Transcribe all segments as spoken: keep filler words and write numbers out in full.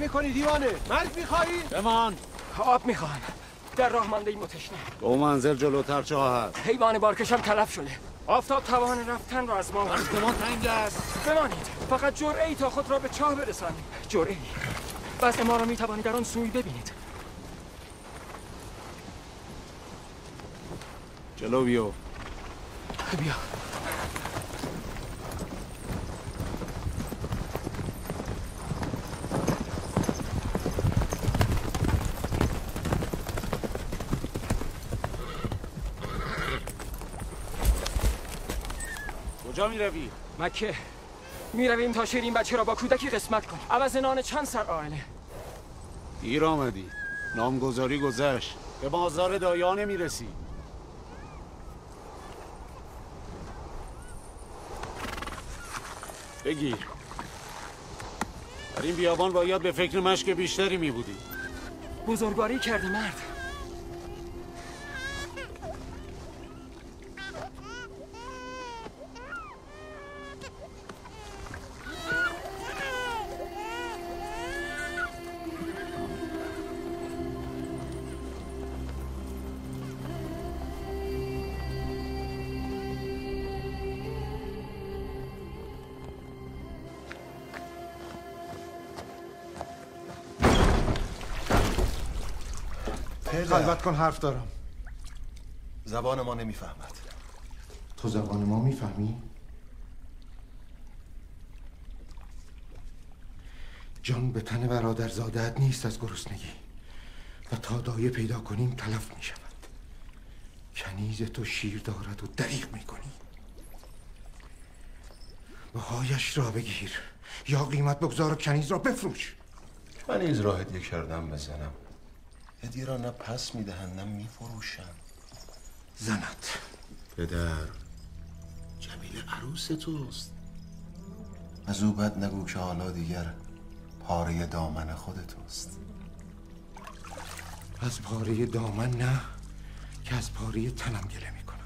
میکنی دیوانه؟ مرگ میخوایی؟ بمان. آب میخوام. در راه مانده ایم و تشنه. دو منزل جلوتر چاه هست. حیوان بارکشم تلف شده. آفتاب توان رفتن را از ما وقت ما تنگ است. بمانید. فقط جرعه‌ای تا خود را به چاه برسانید. جرعه‌ای. وضع ما را میتوانید در آن سوی ببینید. جلو بیو. بیا. کجا می روی؟ مکه. می رویم تا شیرین بچه را با کودکی قسمت کنیم. عوض نان چند سر آینه. دیر آمدی. نامگذاری گذشت. به بازار دایانه می رسی. بگیر. در این بیابان باید به فکر مشک بیشتری می بودی. بزرگواری کردی مرد. خلوت کن، حرف دارم. زبان ما نمیفهمد. تو زبان ما میفهمی؟ جان به تن برادرزاده‌ات نیست از گرسنگی و تا دایه پیدا کنیم تلف می شود. کنیز تو شیر دارد و دریغ می کنی. بهایش را بگیر یا قیمت بگذار و کنیز را بفروش. کنیز را هدیه کردم بزنم. هدیه را نه پس میدهن نه میفروشن. زنت. پدر، جمیل عروس توست. از او بد نگو که حالا دیگر پاره دامن خود توست. از پاره دامن نه که از پاره تنم گله میکنم.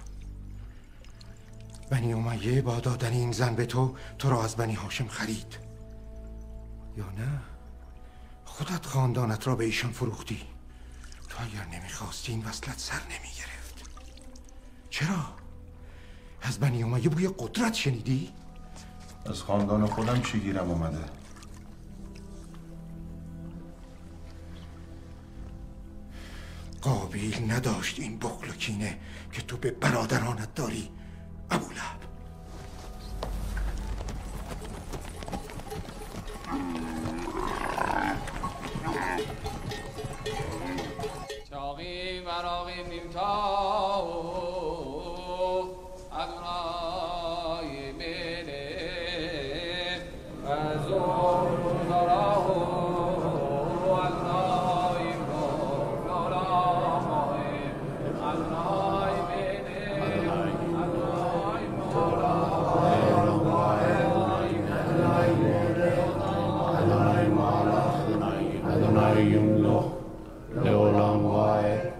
بنی امیه با دادن این زن به تو تو را از بنی هاشم خرید، یا نه خودت خاندانت را به ایشان فروختی؟ تو اگر نمیخواستی این وصلت سر نمیگرفت. چرا؟ از بنی امیه بوی قدرت شنیدی؟ از خاندان خودم چی گیرم اومده؟ قابیل نداشت این بخل و کینه که تو به برادرانت داری ابولهب. چاقی مراقی نیمتا ادونای بده و زور دارا ادونای دارا ادونای بده ادونای دارا ادونای بده ادونای مالا ادونای یملو لعلام وای.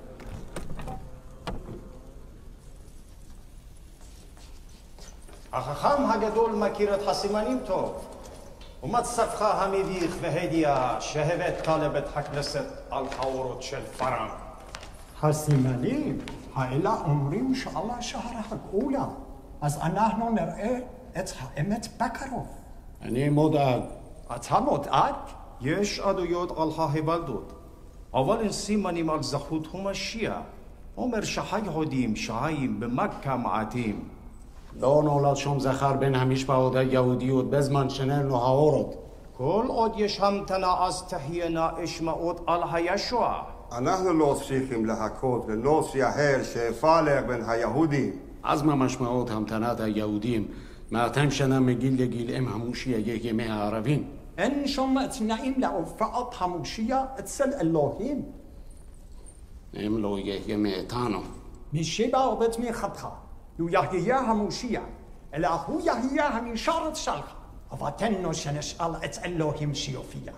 החכם הגדול מכיר את הסימנים טוב. ומצבך המביך והדיע שהבאת לבית הכנסת על האורות של פארם. הסימנים האלה אומרים שאללה שהר הגאולה. אז אנחנו נראה את האמת בקרוב. אני מודאג. אתה מודאג? יש עדויות על ההיוולדות. אבל אין סימנים על זכות המשיח. אומר שהיהודים שחיים במכה מעטים. לא נולד שום זכר בין המשפחות היהודיות בזמן שנינו האורות. כל עוד יש המתנה אז תהיינה אשמעות על הישוע. אנחנו לא צריכים לחכות לנוס יהל שיפלג בין היהודים. אז מה משמעות המתנת היהודים מאתיים שנה מגיל לגיל אם המושיע ימי הערבים? אין שום תנאים להופעת המושיע אצל אלוהים. אם לא יהיה מאיתנו. משיבה ובתמיכתך. הוא יהיה המושיע, אלא הוא יהיה המשרת שלך. חובתנו שנשאל את אלוהים שיופיע.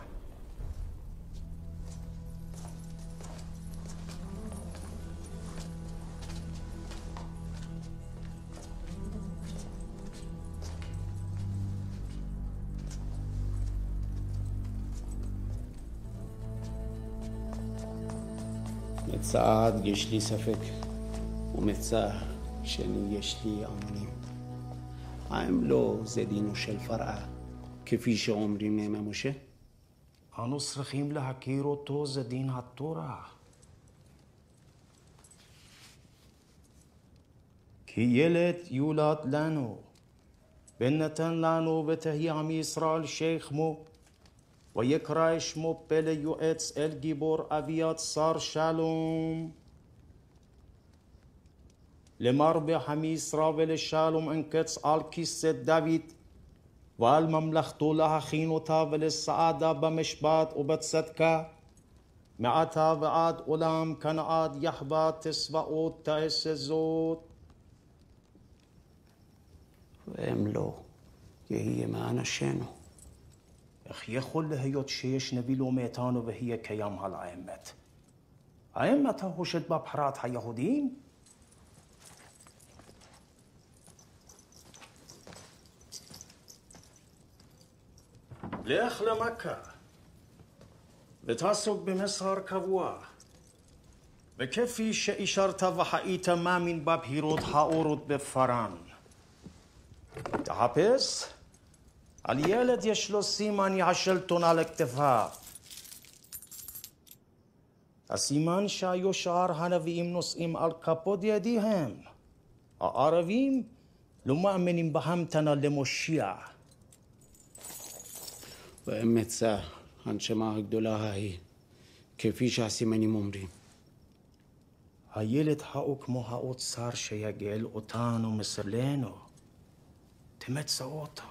מצעד יש לי ספק, ומצע שני יש לי אמונים. האם לא זה דינו של פרעה, כפי שאומרים ימי משה? אנו צריכים להכיר אותו, זה דין התורה. כי ילד יולד לנו, בן נתן לנו ותהי עם ישראל שייך מו, ויקרא שמו פלא יועץ אל גיבור אביית שר שלום. למרבה עם ישראל ולשלום אין קץ על כיסא דוד, ועל ממלכתו להכין אותה ולסעדה במשפט ובצדקה, מעתה ועד עולם כנעד יחבא תצבאות תעשה זאת. ואם לא, יהיה מאנשינו. איך יכול להיות שיש נביא לא מאיתנו ויהיה קיים על האמת? האם אתה חושד בבחירת היהודים? לך למכה ותעסוק במסחר קבוע, וכפי שאישרת והיית מאמין בבחירות האורות בפרן. תחפש, על ילד יש לו סימן השלטון על הכתפיו. הסימן שהיו שאר הנביאים נושאים על כפות ידיהם. הערבים לא מאמינים בהמתנה למושיע. ואמצע הנשמה הגדולה ההיא, כפי שהסימנים אומרים. הילד הוא כמו האוצר שיגאל אותנו מסרלנו. תמצא אותו.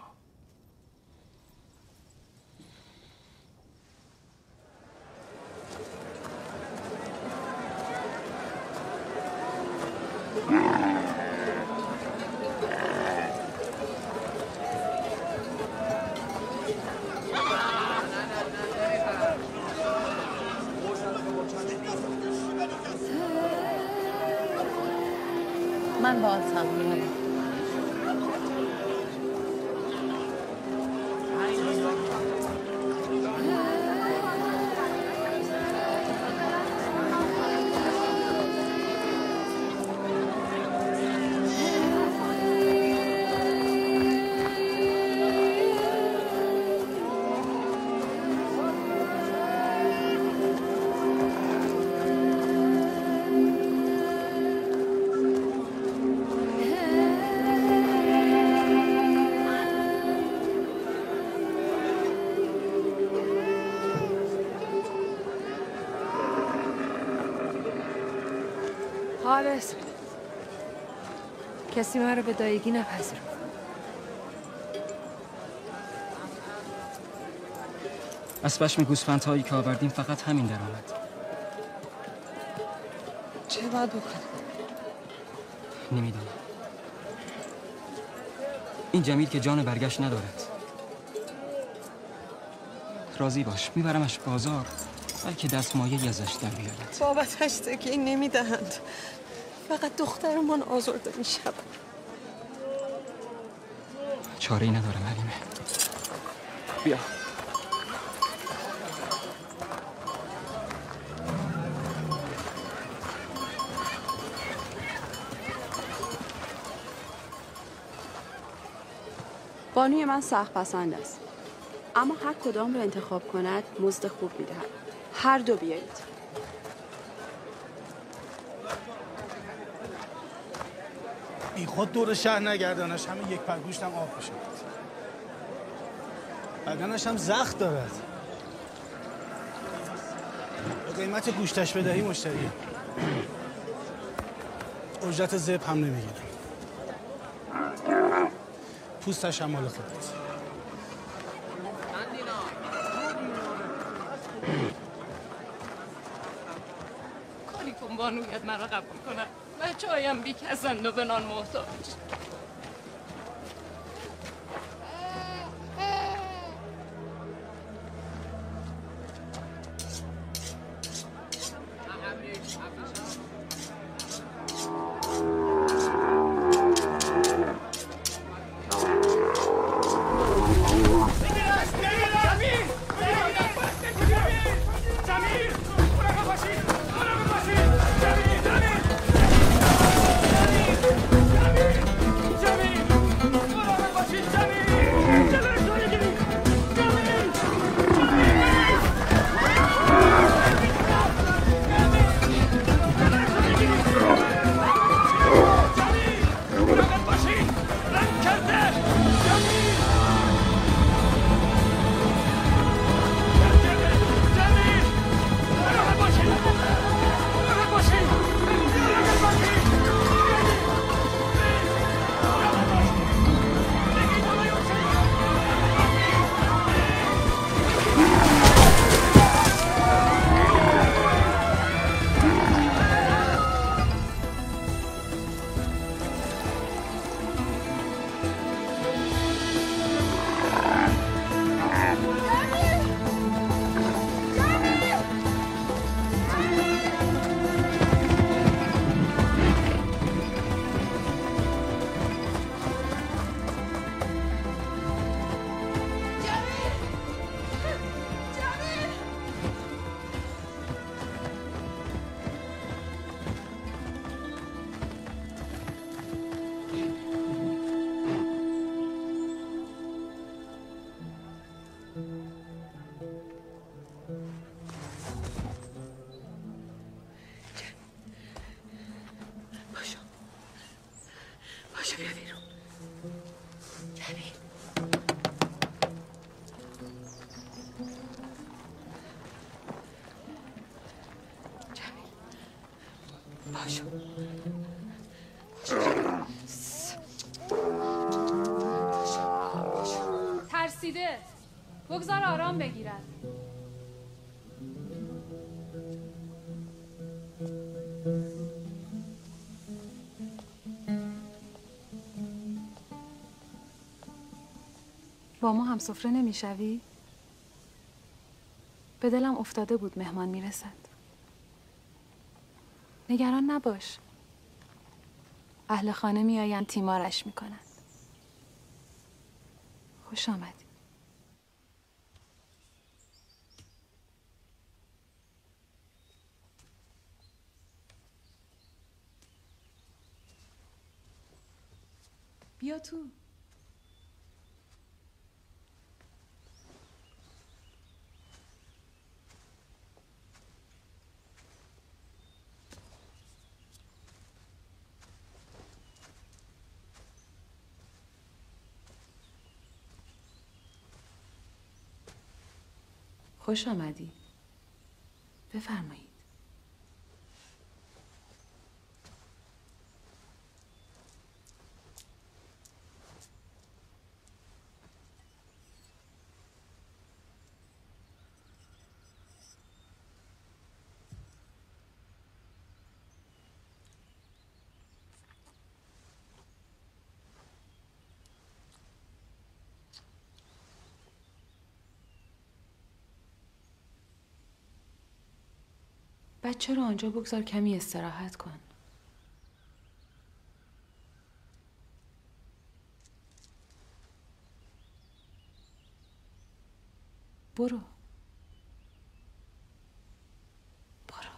من باهاتم میام. حالس کسی من رو به دایگی نپذیرفت. از پشم گوسفندهایی که آوردیم فقط همین در آمد. چه باید بکنم؟ نمیدونم. این جمیل که جان برگشت ندارد. راضی باش، میبرمش بازار، بلکه دستمایه‌ای ازش در بیارد. بابتش تکیه نمیدهند. فقط دخترمان آزرده میشود. چاره‌ای ندارم حلیمه. بیا. بانوی من سخت پسند است، اما هر کدام را انتخاب کند مزد خوب میدهد. هر دو بیایید. بی خود دور شهر نگردانش، همه یک پر گوشت هم آب بشود. بدنش هم زخم دارد. به قیمت گوشتش بدهی مشتریه. اجرت زب هم نمیگیرم. پوستش هم مال خودت. کاری کن بانویت من را قبول کنم. بچه هایم بی کسند و به نان محتاج. زمین! زمین! پاشو ترسیده. بگذار آرام بگیرن. با ما هم سفره نمیشوی؟ به دلم افتاده بود مهمان میرسد. نگران نباش. اهل خانه میآیند تیمارش میکنند. خوش آمدی. بیا تو. خوش آمدی. بفرمایید. بچه رو آنجا بگذار کمی استراحت کن. برو. برو.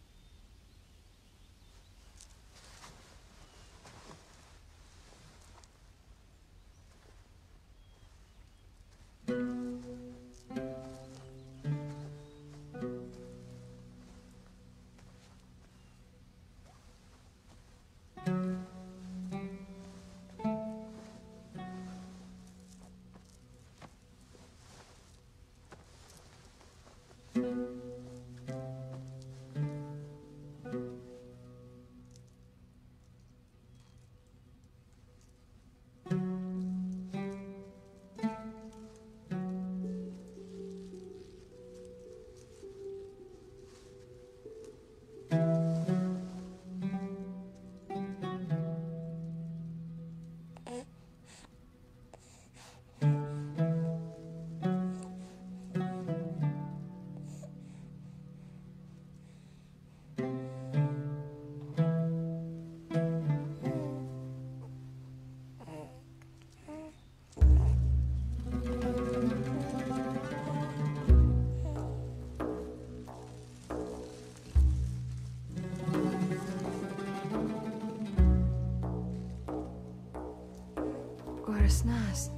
گرسنه است.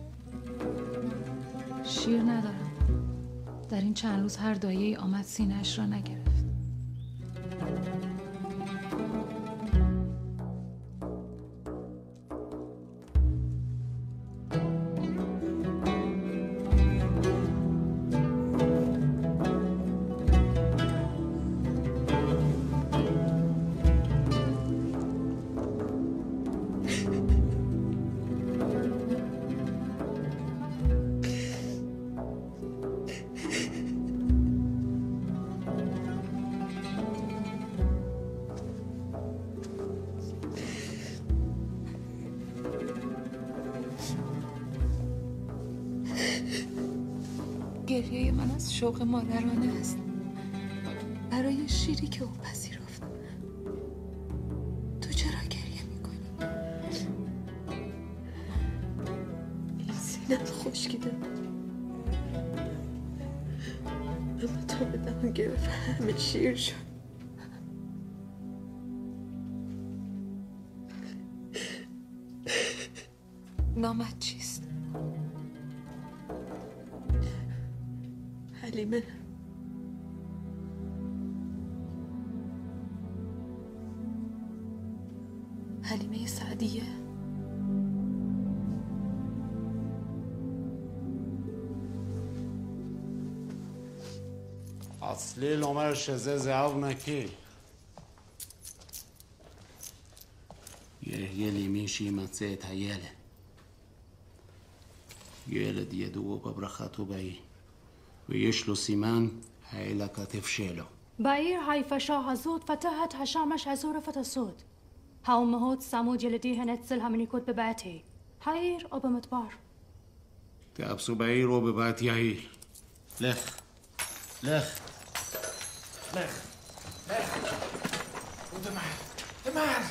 شیر ندارم. در این چند روز هر دایه‌ای آمد سینه‌اش را نگرفت. گریه من از شوق مادرانه است برای شیری که او پذیرفت. تو چرا گریه میکنی؟ این سینم خشکیده اما تا به دهان گرفت همه شیر شد. نامت چیست؟ حلیمه. حلیمه سعدیه. اصلی لومر شزه زهاب نکی يهيلي ميشي متسيت هيالي يلد يدو ببرخاتو باي ويشلو سيمان هيلا كتفشيلو باير هاي فشاها زود فتحت هشامش عزورة فتسود هاو مهود سامود يلدي هنتزل همني كود بباتي هاير أو بمتبار تابسو باير وبباتي هايل لخ لخ لخ لخ ودمار دمار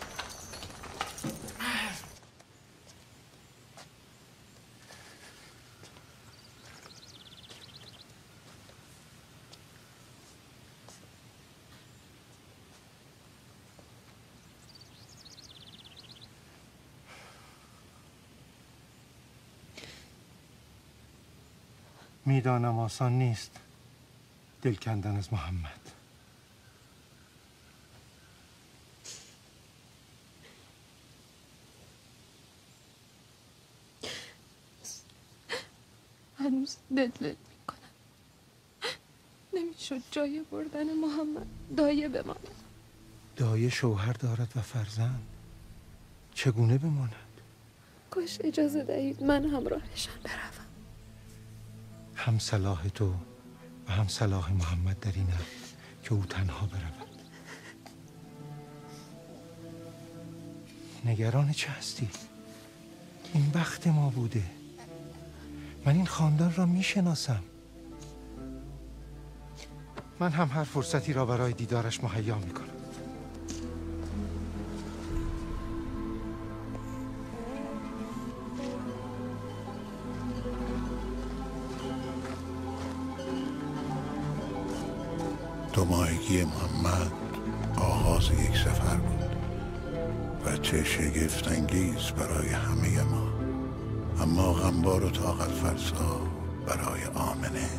میدانم آسان نیست دل کندن از محمد. هنوز دل دل میکنم. نمیشد جای بردن محمد دایه بماند. دایه شوهر دارد و فرزند، چگونه بماند؟ کاش اجازه دهید من همراهشان بروم. هم صلاح تو و هم صلاح محمد در این است که او تنها برود. نگران چه هستی؟ این بخت ما بوده. من این خاندان را می شناسم. من هم هر فرصتی را برای دیدارش مهیا می کنم. دو ماهگی محمد آغاز یک سفر بود و چه شگفت انگیز برای همه ما، اما غمبار و طاقت فرسا برای آمنه.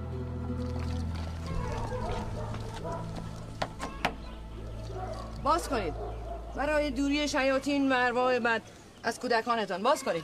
باز کنید برای دوری شیاطین و ارواح بد از کودکانتان. باز کنید.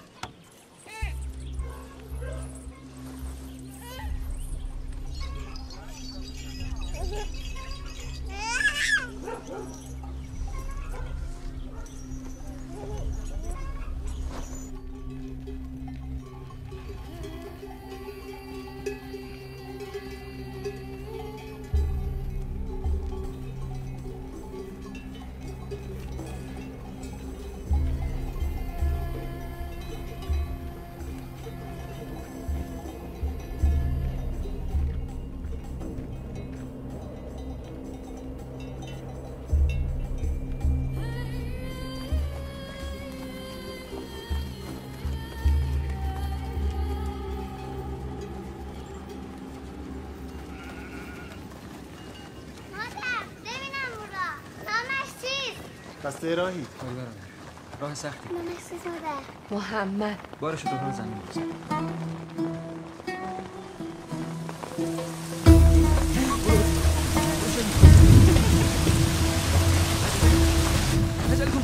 بسته راهی راه سختی. محمد بارشو دوباره زمین بزن. عجله کن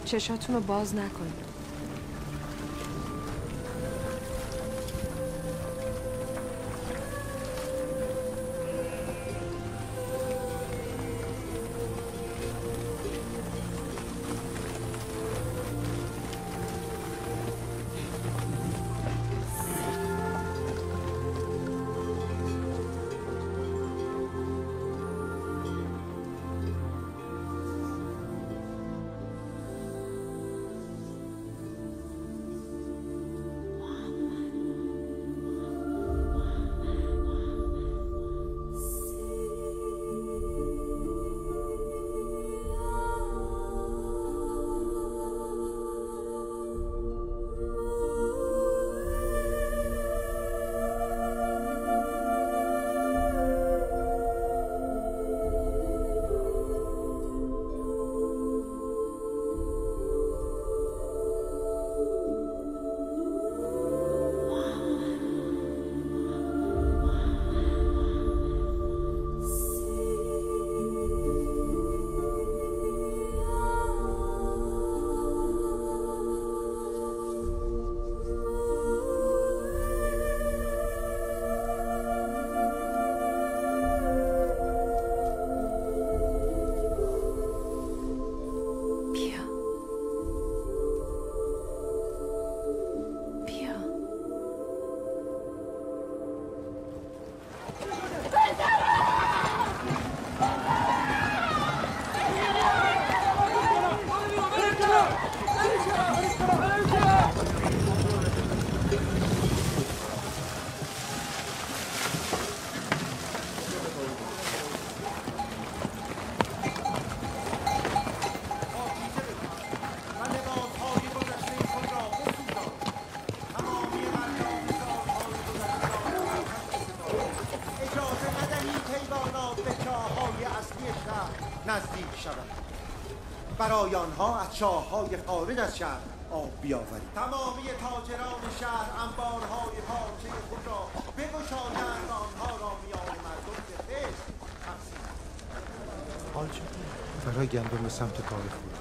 چشاتون رو باز نکنید. نزدیک شود برای آنها از چاه‌های خارج از شهر آب بیاورید. تمامی تاجران شهر انبارهای پارچه خود را بگشایند و آنها را میان مردم به خشت تقسیم کنند. برای گندم به سمت کار خود.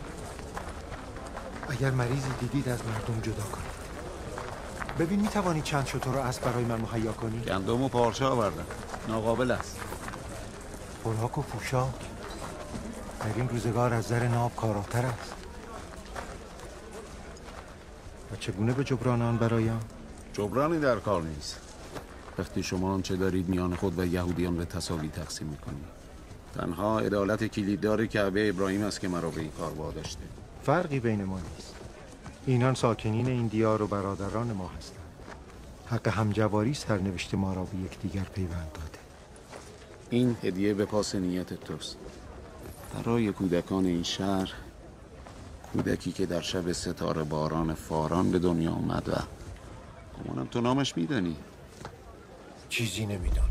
اگر مریضی دیدید از مردم جدا کنید. ببین میتوانی چند شتر اسب برای من مهیا کنی؟ گندم و پارچه آوردم. ناقابل است. خوراک و پوشاک در این روزگار از زر ناب کاراتر است. و چگونه به جبران آن برایم؟ جبرانی در کار نیست. وقتی شما آنچه دارید میان خود و یهودیان به تساوی تقسیم میکنید. تنها عدالت کلیددار کعبه ابراهیم است که مرا به این کار واداشته. فرقی بین ما نیست. اینان ساکنین این دیار و برادران ما هستند. حق همجواری سرنوشت ما را به یکدیگر پیوند داده. این هدیه به پاس نیت توست. برای کودکان این شهر، کودکی که در شب ستاره باران فاران به دنیا آمد و گمانم تو نامش میدانی. چیزی نمیدانم.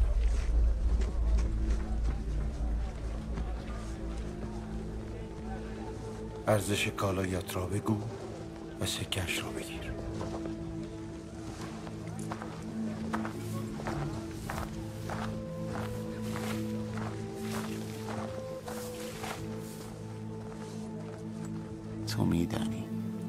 ارزش کالایت را بگو و سکش را بگیر. تو میدانی.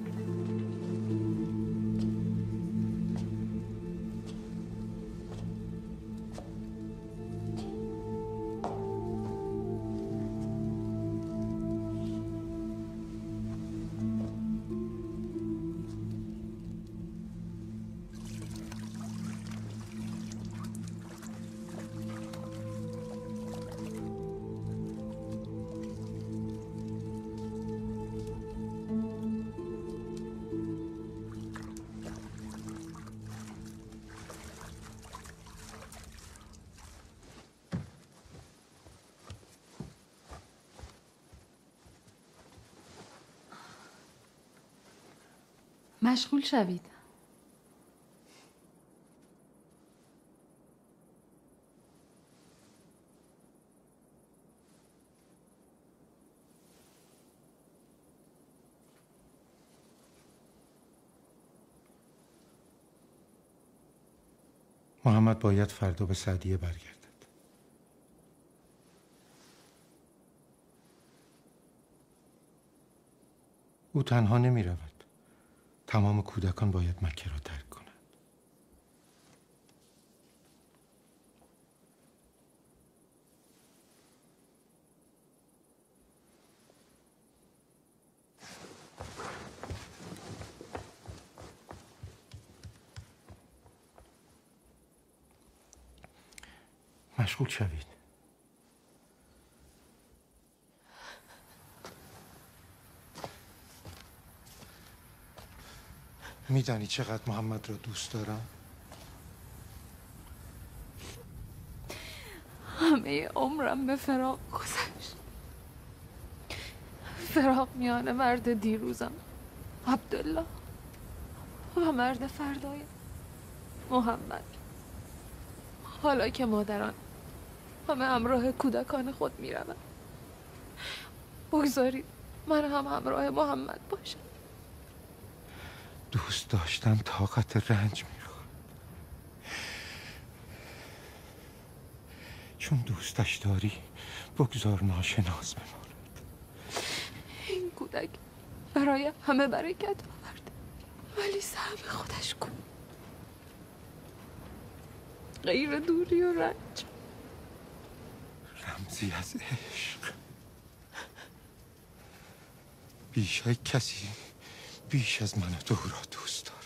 مشغول شوید. محمد باید فردا به سعدیه برگردد. او تنها نمی رود. تمام کودکان باید مکه را ترک کنند. مشغول شوید. میدانی چقدر محمد را دوست دارم؟ همه عمرم به فراق گذشت. فراق میان مرد دیروزم عبدالله و مرد فردایم محمد. حالا که مادران همه همراه کودکان خود میروند، بگذارید من هم همراه محمد باشم. دوست داشتن طاقت رنج میخواد. چون دوستش داری بگذار ناشناس بماند. این کودک برای همه برکت آورده، ولی سهم خودش کن. غیر دوری و رنج. رمزی از عشق. بیش از کسی بیش از من و تو را دوست دارم.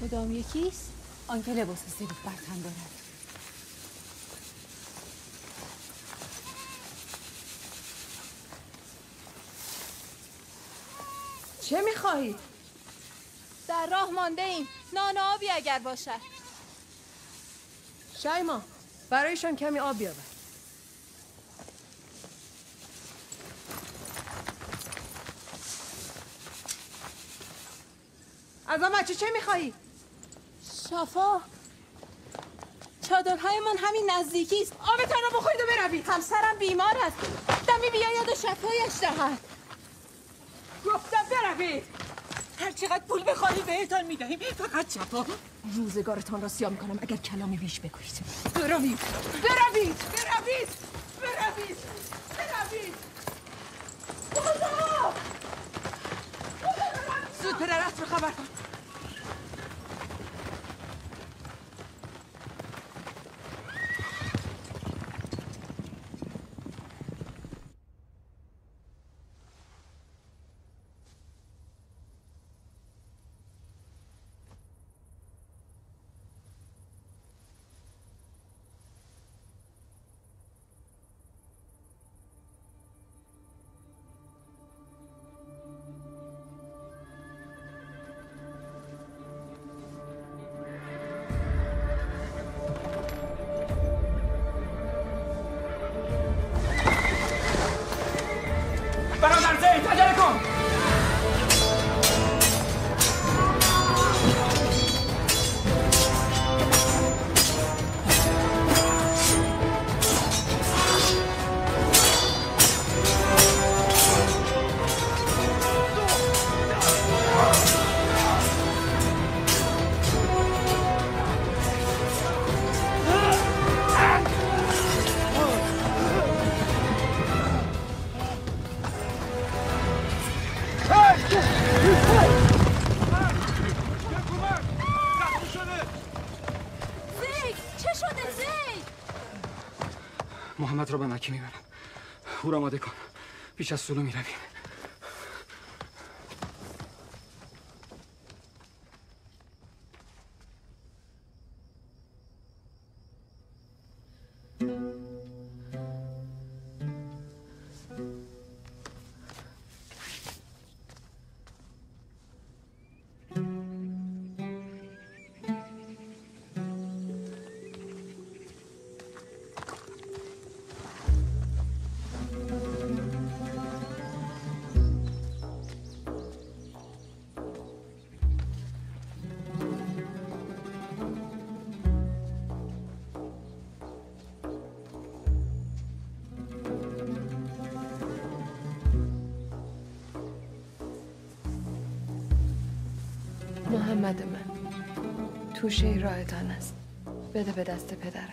کدام یکیست؟ آنکه لباس سفید بر تن دارد. چه میخواهید؟ در راه مانده ایم. نان و آبی اگر باشد. شایما برایشان کمی آب بیاور. از آن بچه چه میخواهی؟ شفا، چادرهای من همین نزدیکی است. آبتان را بخورید و بروید. همسرم بیمار است. دمی بیاید و شفایش دهد. گفتم بروید. هر چقدر پول بخواهید بهتان میدهیم، فقط شفا. روزگارتان را سیاه میکنم اگر کلامی بیش بگویید. بروید بروید بروید بروید بروید. خدا! زود پدرت رو خبر کن. برادر زید عجله کن. محمد را به مکه میبرم. او را آماده کن. پیش از سلو میرویم. محمد من، توشه راهتان است. بده به دست پدرت.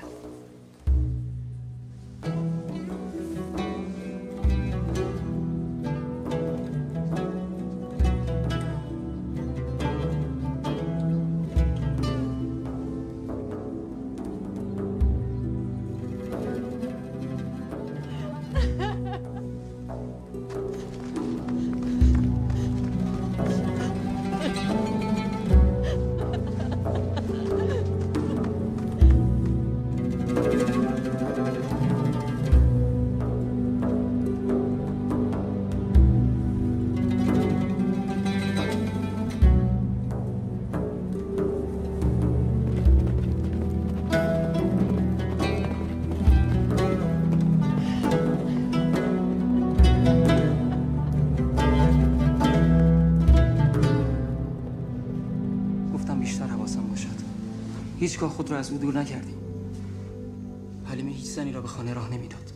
هیچگاه خود را از او دور نکردیم. حلیمه هیچ زنی را به خانه راه نمیداد.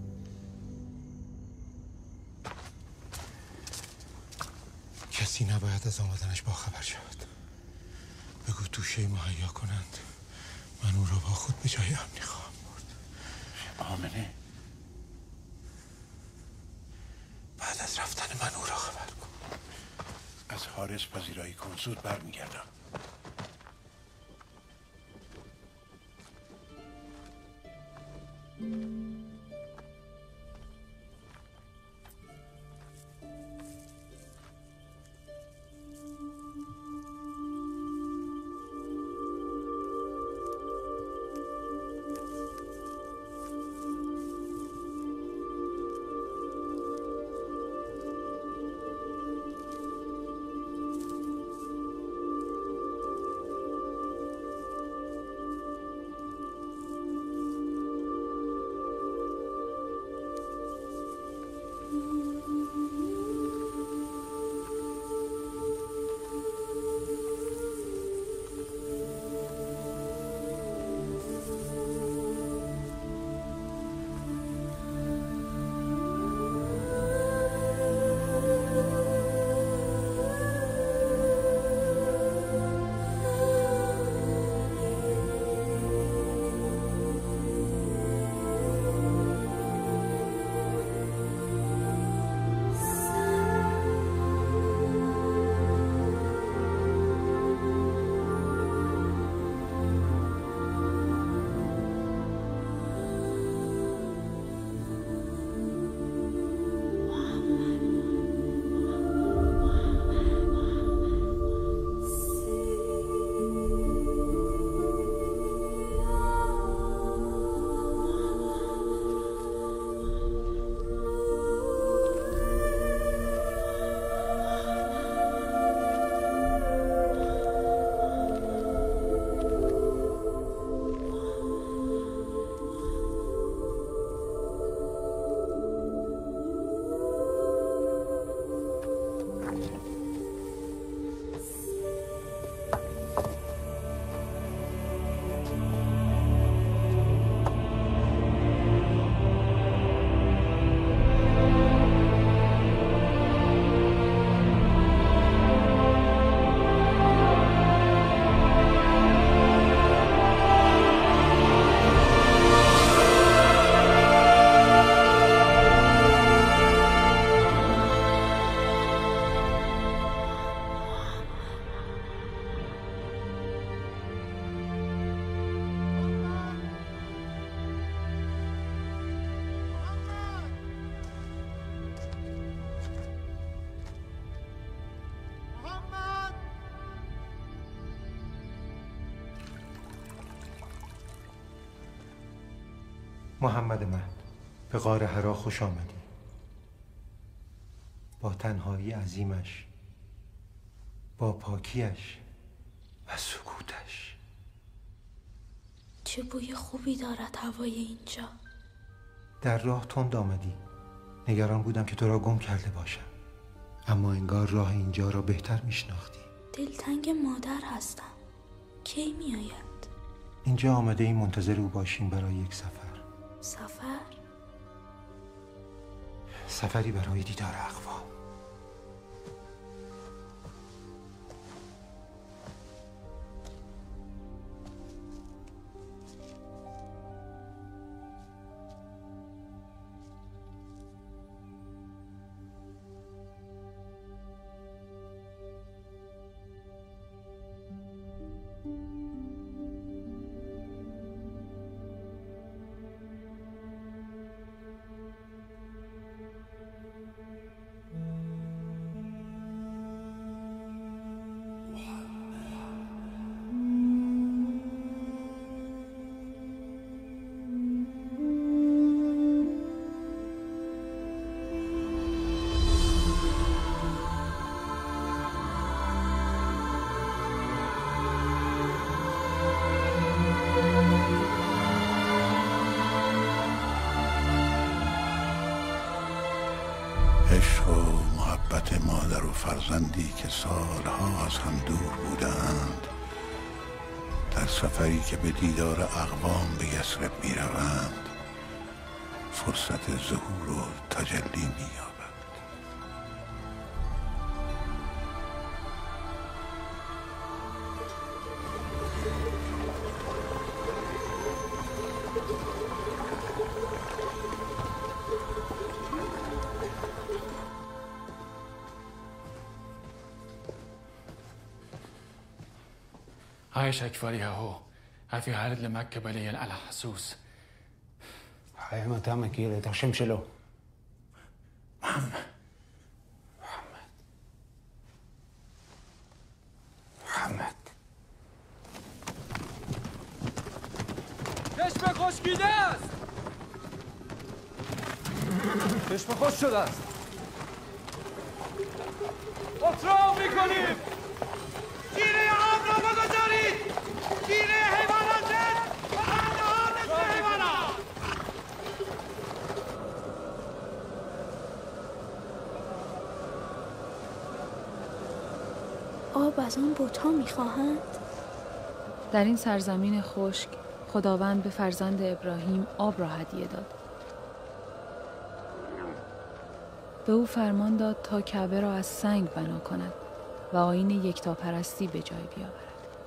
کسی نباید از آمدنش باخبر شود. بگو توشه مهیا کنند. من او را با خود به جای امنی خواهم برد. آمنه، بعد از رفتن من او را خبر کن. از حارس پذیرایی کن. زود برمیگردم. محمد من، به غار حرا خوش آمدی. با تنهایی عظیمش، با پاکیش و سکوتش. چه بوی خوبی دارد هوای اینجا. در راه تند آمدی. نگران بودم که تو را گم کرده باشم، اما انگار راه اینجا را بهتر میشناختی. دلتنگ مادر هستم. کی میآید؟ اینجا آمده ای منتظر او باشیم برای یک سفر. سفر؟ سفری برای دیدار اقوام. عشق و محبت مادر و فرزندی که سالها از هم دور بودند، در سفری که به دیدار اقوام به یثرب می روند فرصت ظهور و تجلی می یابد. هاي شكفاليها هو هافي هارد لمكة بليا على حسوس هاي ما تعمل كده تخشم شلو محمد محمد چشم خشکیده است. چشم خوش شده است. اطراف میکنیم. گیره آب را بگذارید. گیره حیوانات و خندهان مثل حیوانات. آب از آن بوتا میخواهند؟ در این سرزمین خشک خداوند به فرزند ابراهیم آب را هدیه داد. به او فرمان داد تا کعبه را از سنگ بنا کند و آیین یکتاپرستی به جای بیاورد.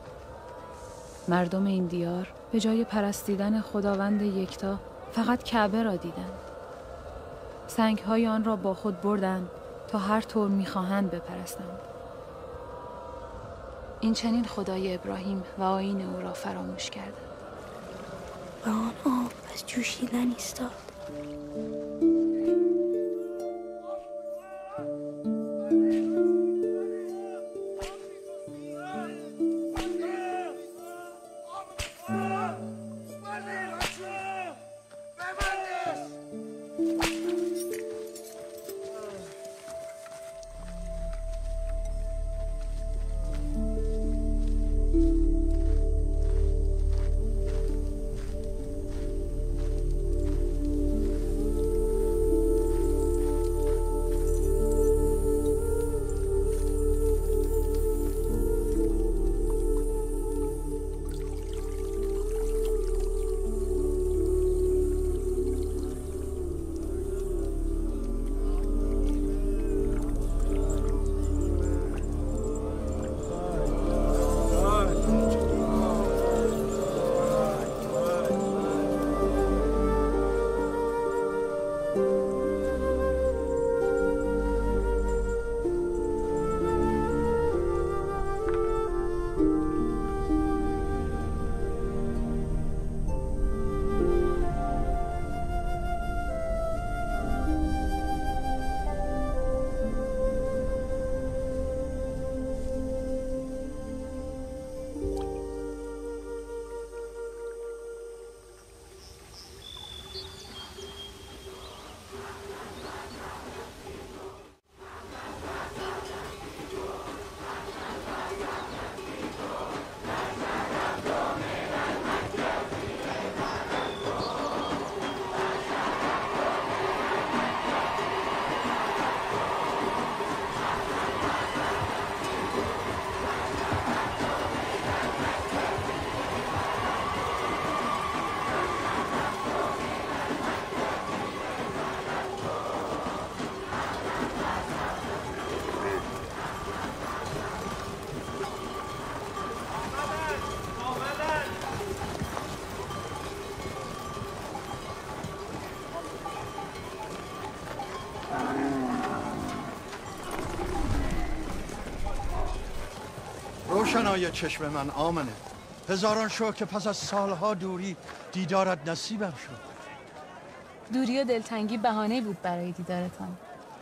مردم این دیار به جای پرستیدن خداوند یکتا فقط کعبه را دیدند. سنگ‌های آن را با خود بردند تا هر طور می‌خواهند بپرستند. این چنین خدای ابراهیم و آیین او را فراموش کردند. و آن آب از جوشیدن ایستاد. روشنای چشم من آمنه. هزاران شکر که پس از سالها دوری دیدارت نصیبم شد. دوری و دلتنگی بهانه بود برای دیدارتان.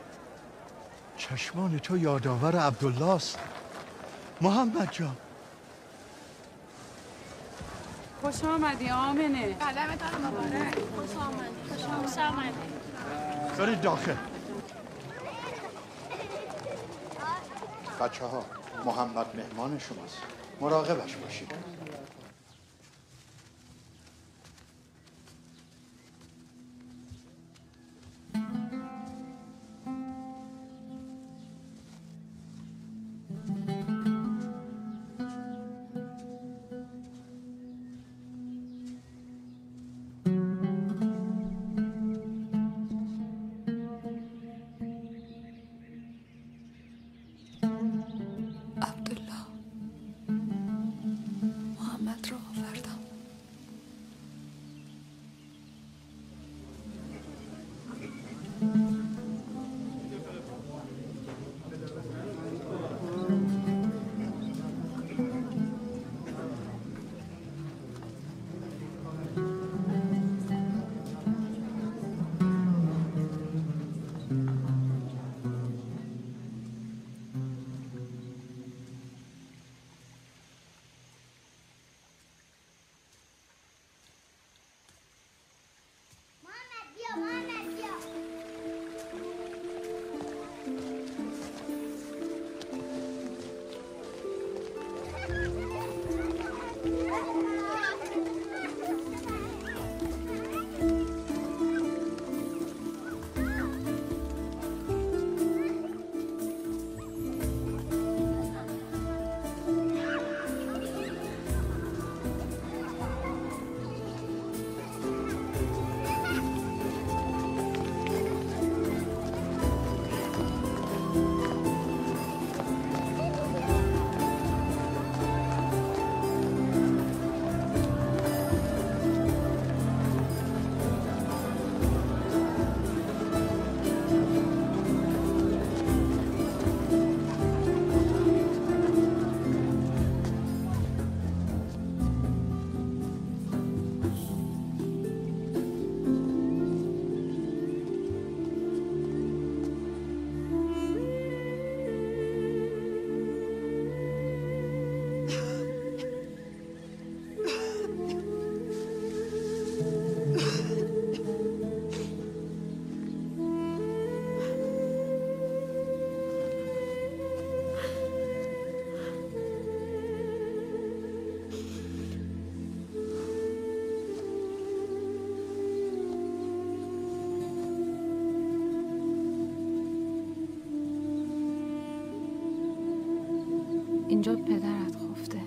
چشمان تو یادآور عبدالله است. محمد جان. خوش آمدی آمنه. قدمتان مبارک. خوش آمدی. خوش آمدی. برید داخل. بچه ها، محمد مهمان شماست. مراقبش باشید. اینجا پدرت خفته.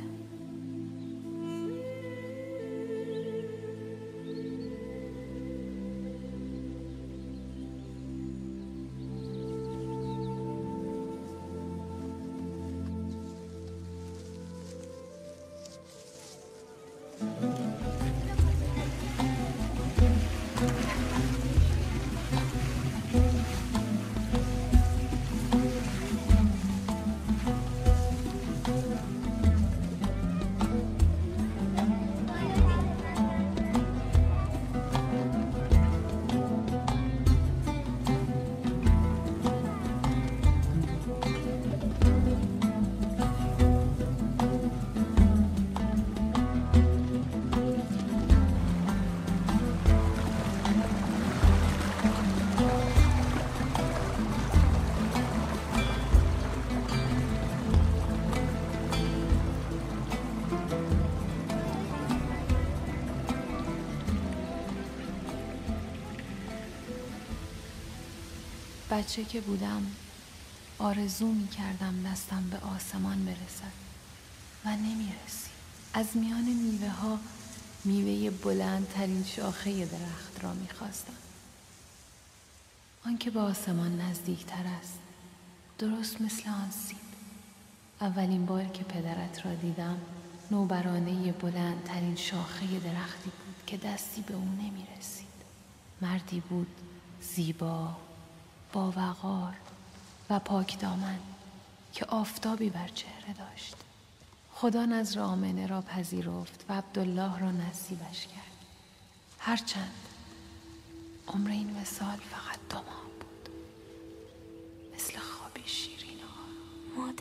بچه که بودم آرزو می کردم دستم به آسمان برسد و نمی رسید. از میان میوه ها میوه بلندترین شاخه درخت را می خواستم. آن که به آسمان نزدیکتر است، درست مثل آن سیب. اولین بار که پدرت را دیدم نوبرانه بلندترین شاخه درختی بود که دستی به او نمی رسید. مردی بود زیبا، با وقار و پاک دامن که آفتابی بر چهره داشت. خدا نذر آمنه را پذیرفت و عبدالله را نصیبش کرد. هرچند عمر این وصال فقط دو ماه بود، مثل خوابی شیرین ها. مادر،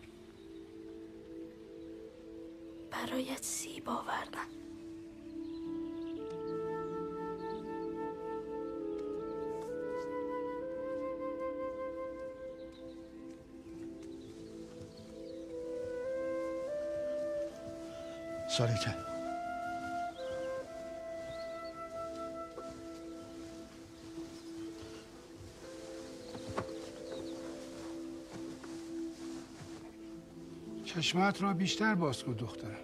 برایت سیب آوردم. سالیته چشمت را بیشتر باز کن دخترم.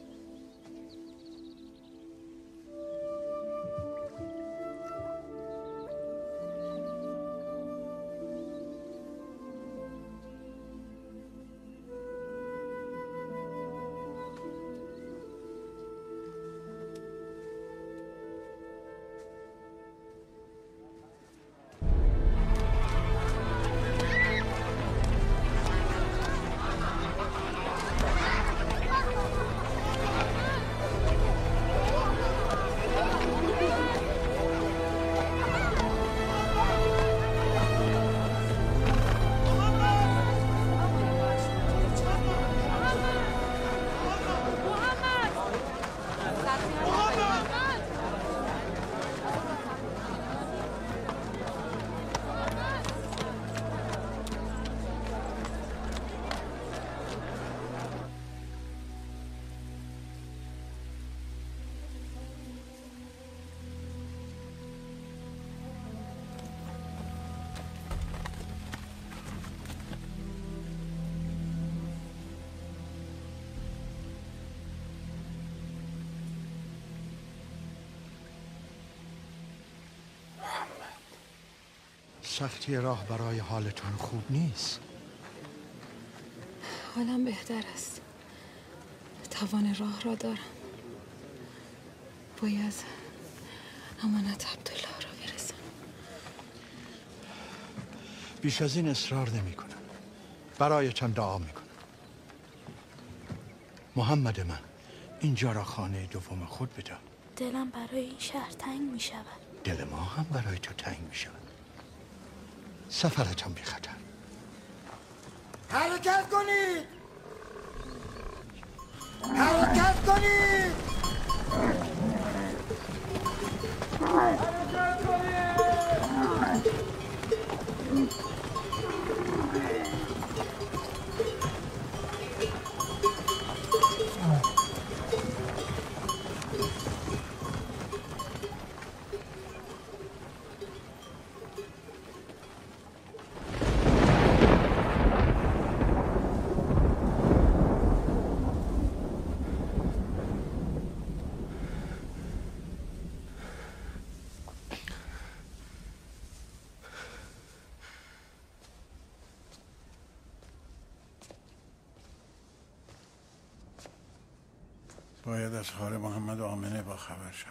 سختی راه برای حالتون خوب نیست. حالم بهتر است. توان راه را دارم. باید امانت عبدالله را برسم. بیش از این اصرار نمی کنم. برایتان دعا می کنم. محمد من، اینجا را خانه دوم خود بدان. دلم برای این شهر تنگ می شود. دل ما هم برای تو تنگ می شود. سفرتان بی خطر. حرکت کنید! حرکت کنید! حرکت کنید! باید از حال محمد و آمنه با خبر شوم.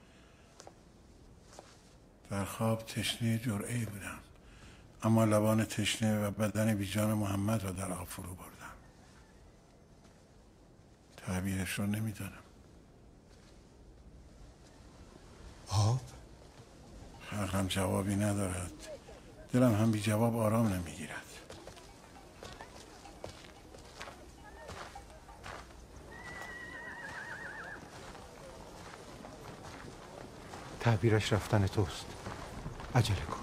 در خواب تشنه جرعه‌ای بودم، اما لبان تشنه و بدن بیجان محمد را در آب فرو بردم. تعبیرش رو نمیدانم. آب؟ عقلم جوابی ندارد، دلم هم بی جواب آرام نمیگیرد. تعبیرش رفتن توست. عجله کن.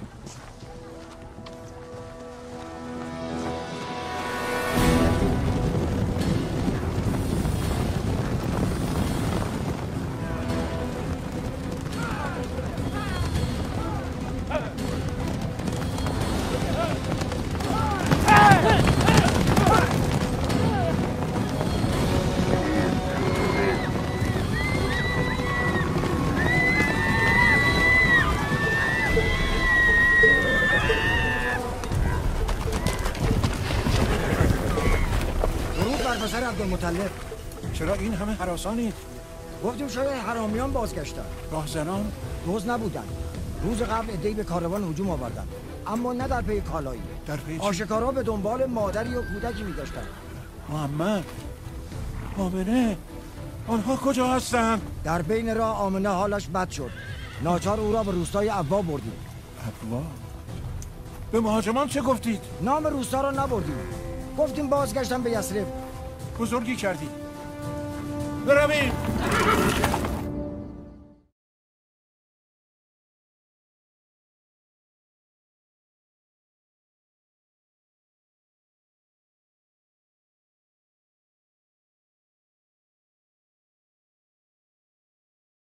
عبدالمطلب، چرا این همه هراسانید؟ گفتیم شاید حرامیان بازگشتن. راهزنان؟ دوز نبودن. روز قبل عده‌ای به کاروان هجوم آوردن، اما نه در پی کالایی. در پی آشکارا به دنبال مادری و کودکی می‌گشتن. محمد آمنه آنها کجا هستن؟ در بین راه آمنه حالش بد شد. ناچار او را به روستای ابوا بردیم. ابوا؟ به مهاجمان چه گفتید؟ نام روستا را نبردیم. گفتیم بازگشتن به یثرب. بزرگی کردی. برویم.